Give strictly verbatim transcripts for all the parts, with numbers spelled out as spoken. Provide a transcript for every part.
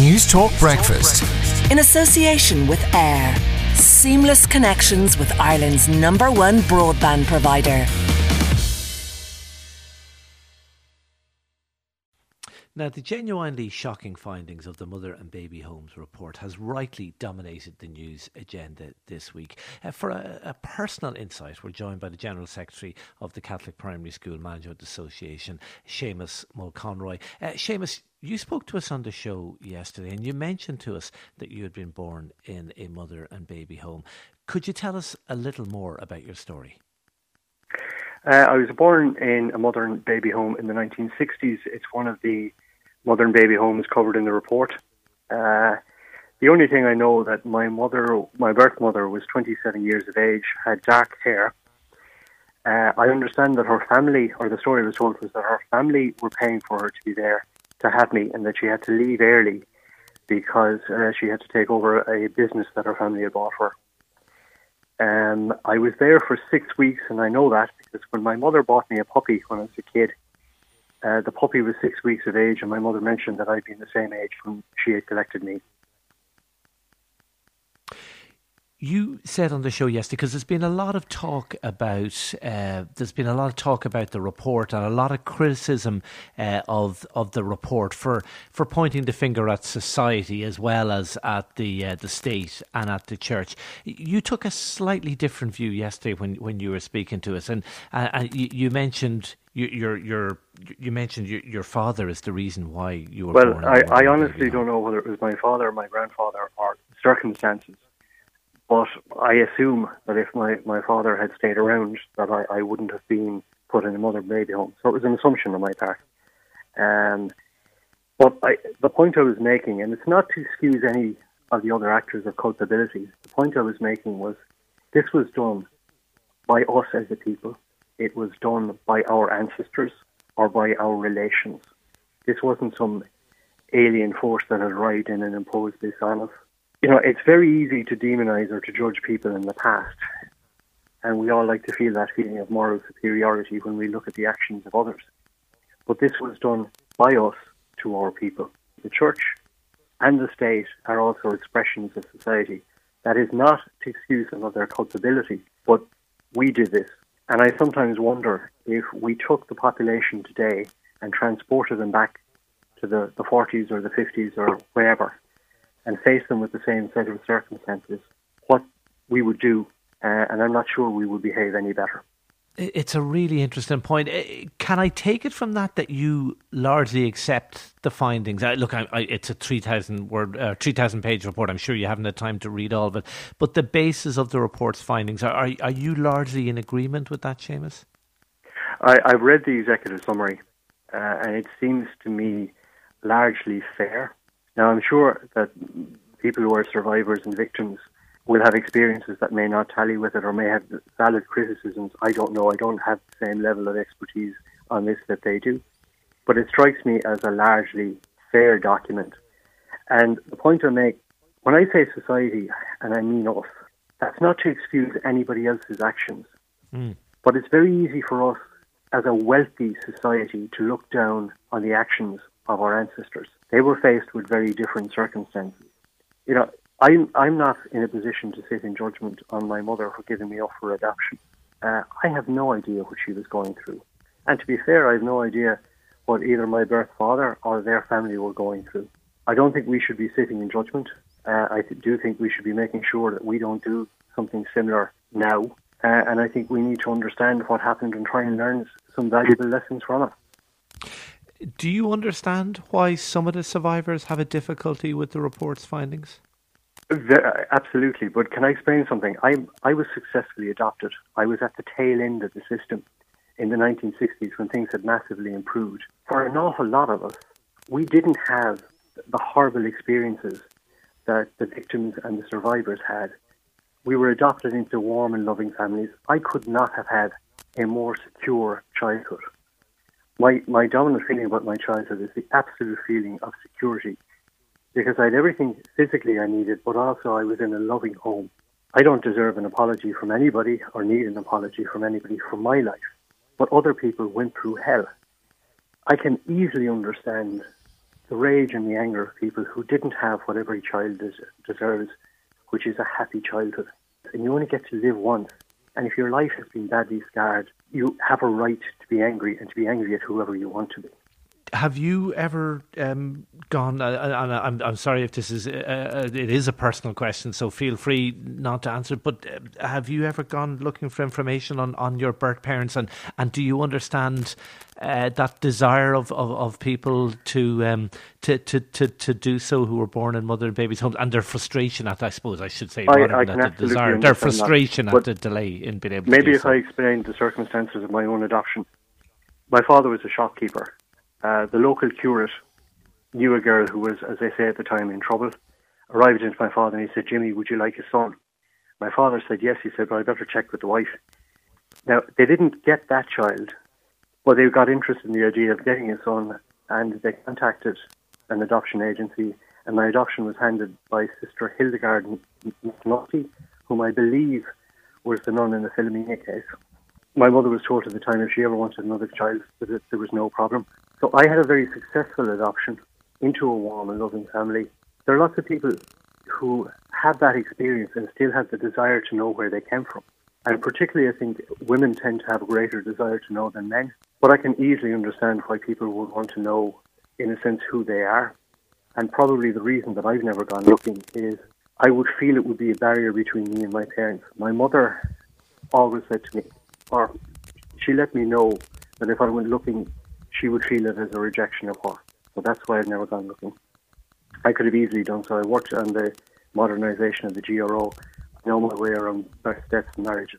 News Talk Breakfast. In association with Air. Seamless connections with Ireland's number one broadband provider. Now, the genuinely shocking findings of the Mother and Baby Homes report has rightly dominated the news agenda this week. Uh, for a, a personal insight, we're joined by the General Secretary of the Catholic Primary School Management Association, Seamus Mulconroy. Uh, Seamus, you spoke to us on the show yesterday and you mentioned to us that you had been born in a mother and baby home. Could you tell us a little more about your story? Uh, I was born in a mother and baby home in the nineteen sixties. It's one of the mother and baby homes covered in the report. Uh, the only thing I know that my mother, my birth mother, was twenty-seven years of age, had dark hair. Uh, I understand that her family, or the story I was told, was that her family were paying for her to be there to have me, and that she had to leave early because uh, she had to take over a business that her family had bought for her. Um, I was there for six weeks, and I know that because when my mother bought me a puppy when I was a kid, uh, the puppy was six weeks of age, and my mother mentioned that I'd been the same age when she had collected me. You said on the show yesterday, because there's been a lot of talk about uh, there's been a lot of talk about the report and a lot of criticism uh, of of the report for for pointing the finger at society as well as at the uh, the state and at the church. You took a slightly different view yesterday when, when you were speaking to us, and uh, and you, you mentioned you, your your you mentioned your, your father is the reason why you were well, born. Well, I, I honestly don't know whether it was my father, or my grandfather, or circumstances. But I assume that if my, my father had stayed around, that I, I wouldn't have been put in a mother and baby home. So it was an assumption on my part. Um, but I, the point I was making, and it's not to excuse any of the other actors of culpability, the point I was making was this was done by us as a people. It was done by our ancestors or by our relations. This wasn't some alien force that had arrived in and imposed this on us. You know, it's very easy to demonize or to judge people in the past, and we all like to feel that feeling of moral superiority when we look at the actions of others. But this was done by us to our people. The church and the state are also expressions of society. That is not to excuse them of their culpability, but we did this. And I sometimes wonder if we took the population today and transported them back to the, the forties or the fifties or wherever, and face them with the same set of circumstances, what we would do, uh, and I'm not sure we would behave any better. It's a really interesting point. Can I take it from that that you largely accept the findings? Look, I, I, it's a three thousand word, uh, three thousand page report. I'm sure you haven't had time to read all of it, but the basis of the report's findings, are are, are you largely in agreement with that, Seamus? I, I've read the executive summary, uh, and it seems to me largely fair. Now, I'm sure that people who are survivors and victims will have experiences that may not tally with it or may have valid criticisms. I don't know. I don't have the same level of expertise on this that they do. But it strikes me as a largely fair document. And the point I make, when I say society, and I mean us, that's not to excuse anybody else's actions. Mm. But it's very easy for us as a wealthy society to look down on the actions of our ancestors. They were faced with very different circumstances. You know, I'm, I'm not in a position to sit in judgment on my mother for giving me up for adoption. Uh, I have no idea what she was going through. And to be fair, I have no idea what either my birth father or their family were going through. I don't think we should be sitting in judgment. Uh, I th- do think we should be making sure that we don't do something similar now. Uh, and I think we need to understand what happened and try and learn some valuable lessons from it. Do you understand why some of the survivors have a difficulty with the report's findings? Very, absolutely, but can I explain something? I I was successfully adopted. I was at the tail end of the system in the nineteen sixties when things had massively improved. For an awful lot of us, we didn't have the horrible experiences that the victims and the survivors had. We were adopted into warm and loving families. I could not have had a more secure childhood. My my dominant feeling about my childhood is the absolute feeling of security, because I had everything physically I needed, but also I was in a loving home. I don't deserve an apology from anybody or need an apology from anybody for my life, but other people went through hell. I can easily understand the rage and the anger of people who didn't have what every child des- deserves, which is a happy childhood. And you only get to live once. And if your life has been badly scarred, you have a right to be angry and to be angry at whoever you want to be. Have you ever um, gone, uh, and I'm, I'm sorry if this is, uh, it is a personal question, so feel free not to answer, but uh, have you ever gone looking for information on, on your birth parents, and, and do you understand uh, that desire of, of, of people to, um, to, to, to, to do so who were born in mother and babies' homes, and their frustration at, I suppose I should say, I, rather I than the desire, their frustration that, at the delay in being able maybe to do if so. I explained the circumstances of my own adoption. My father was a shopkeeper. Uh, the local curate knew a girl who was, as they say at the time, in trouble, arrived into my father and he said, "Jimmy, would you like a son?" My father said yes. He said, "Well, I better check with the wife." Now, they didn't get that child, but they got interested in the idea of getting a son, and they contacted an adoption agency, and my adoption was handed by Sister Hildegard McNulty, whom I believe was the nun in the Philomena case. My mother was told at the time if she ever wanted another child that there was no problem. So I had a very successful adoption into a warm and loving family. There are lots of people who have that experience and still have the desire to know where they came from. And particularly I think women tend to have a greater desire to know than men. But I can easily understand why people would want to know, in a sense, who they are. And probably the reason that I've never gone looking is I would feel it would be a barrier between me and my parents. My mother always said to me, or she let me know that if I went looking, she would feel it as a rejection of her. So that's why I've never gone looking. I could have easily done so. I worked on the modernisation of the G R O. I know my way around births, deaths and marriages.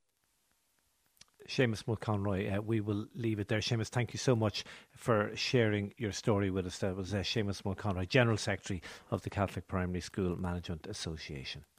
Seamus Mulconroy, uh, we will leave it there. Seamus, thank you so much for sharing your story with us. That was uh, Seamus Mulconroy, General Secretary of the Catholic Primary School Management Association.